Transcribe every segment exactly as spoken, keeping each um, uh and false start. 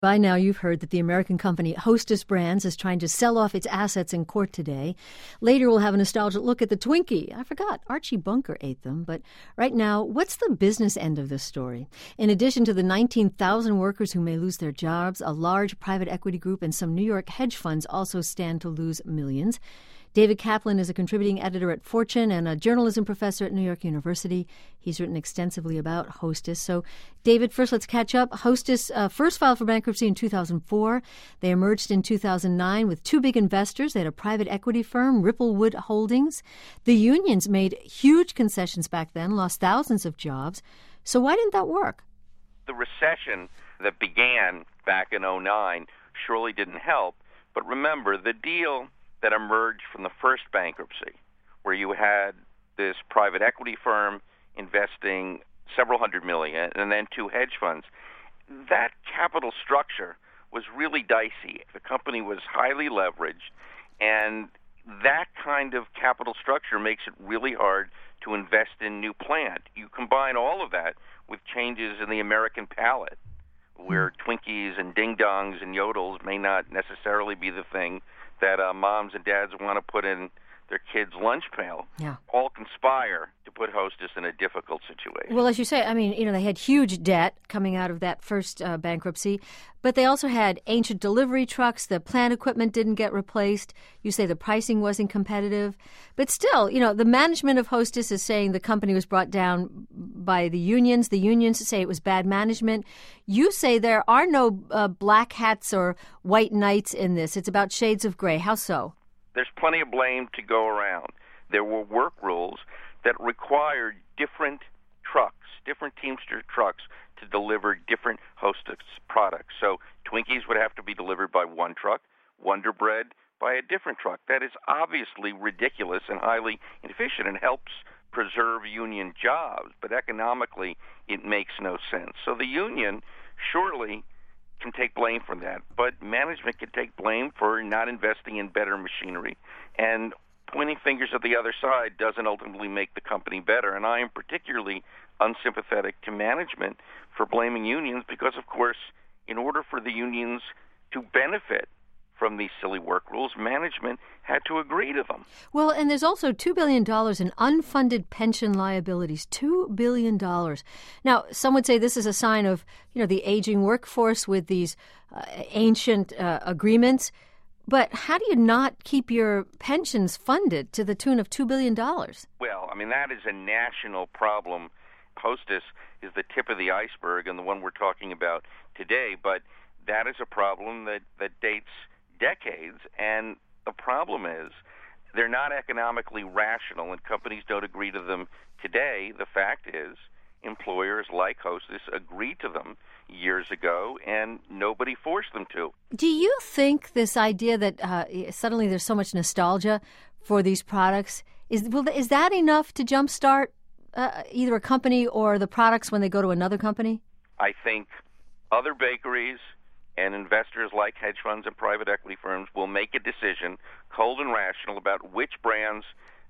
By now, you've heard that the American company Hostess Brands is trying to sell off its assets in court today. Later, we'll have a nostalgic look at the Twinkie. I forgot, Archie Bunker ate them. But right now, what's the business end of this story? In addition to the nineteen thousand workers who may lose their jobs, a large private equity group and some New York hedge funds also stand to lose millions. David Kaplan is a contributing editor at Fortune and a journalism professor at New York University. He's written extensively about Hostess. So, David, first let's catch up. Hostess uh, first filed for bankruptcy in two thousand four. They emerged in two thousand nine with two big investors. They had a private equity firm, Ripplewood Holdings. The unions made huge concessions back then, lost thousands of jobs. So why didn't that work? The recession that began back in oh nine surely didn't help. But remember, the deal that emerged from the first bankruptcy, where you had this private equity firm investing several hundred million and then two hedge funds, that capital structure was really dicey. The company was highly leveraged, and that kind of capital structure makes it really hard to invest in new plant. You combine all of that with changes in the American palate, where Twinkies and ding-dongs and yodels may not necessarily be the thing that uh, moms and dads want to put in their kids' lunch pail, yeah. all conspire to put Hostess in a difficult situation. Well, as you say, I mean, you know, they had huge debt coming out of that first uh, bankruptcy, but they also had ancient delivery trucks. The plant equipment didn't get replaced. You say the pricing wasn't competitive. But still, you know, the management of Hostess is saying the company was brought down by the unions. The unions say it was bad management. You say there are no uh, black hats or white knights in this. It's about shades of gray. How so? There's plenty of blame to go around. There were work rules that required different trucks, different Teamster trucks, to deliver different Hostess products. So Twinkies would have to be delivered by one truck, Wonder Bread by a different truck. That is obviously ridiculous and highly inefficient and helps preserve union jobs, but economically it makes no sense. So the union surely can take blame for that, but management can take blame for not investing in better machinery. And pointing fingers at the other side doesn't ultimately make the company better. And I am particularly unsympathetic to management for blaming unions because, of course, in order for the unions to benefit from these silly work rules, management had to agree to them. Well, and there's also two billion dollars in unfunded pension liabilities, two billion dollars. Now, some would say this is a sign of, you know, the aging workforce with these uh, ancient uh, agreements. But how do you not keep your pensions funded to the tune of two billion dollars? Well, I mean, that is a national problem. Hostess is the tip of the iceberg and the one we're talking about today, but that is a problem that, that dates decades, and the problem is they're not economically rational, and companies don't agree to them today. The fact is employers like Hostess agreed to them years ago, and nobody forced them to. Do you think this idea that uh, suddenly there's so much nostalgia for these products, is will, is that enough to jumpstart uh, either a company or the products when they go to another company? I think other bakeries and investors like hedge funds and private equity firms will make a decision, cold and rational, about which brands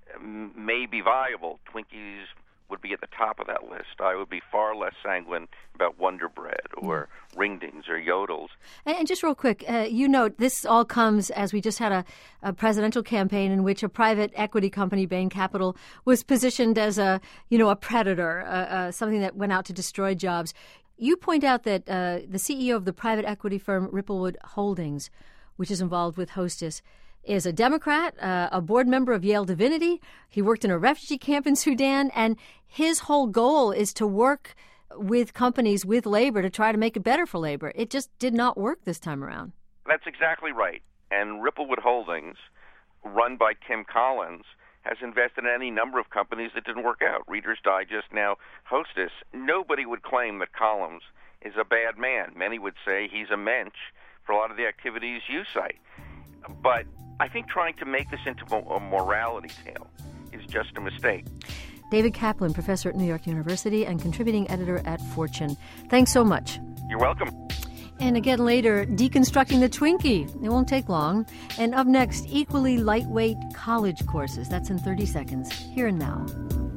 may be viable. Twinkies would be at the top of that list. I would be far less sanguine about Wonder Bread or mm. Ringdings or Yodels. And just real quick, uh, you note this all comes as we just had a, a presidential campaign in which a private equity company, Bain Capital, was positioned as a, you know, a predator, uh, uh, something that went out to destroy jobs. You point out that uh, the C E O of the private equity firm Ripplewood Holdings, which is involved with Hostess, is a Democrat, uh, a board member of Yale Divinity. He worked in a refugee camp in Sudan, and his whole goal is to work with companies, with labor, to try to make it better for labor. It just did not work this time around. That's exactly right. And Ripplewood Holdings, run by Tim Collins, has invested in any number of companies that didn't work out. Reader's Digest, now Hostess. Nobody would claim that Collins is a bad man. Many would say he's a mensch for a lot of the activities you cite. But I think trying to make this into a morality tale is just a mistake. David Kaplan, professor at New York University and contributing editor at Fortune. Thanks so much. You're welcome. And again later, deconstructing the Twinkie. It won't take long. And up next, equally lightweight college courses. That's in thirty seconds. Here and now.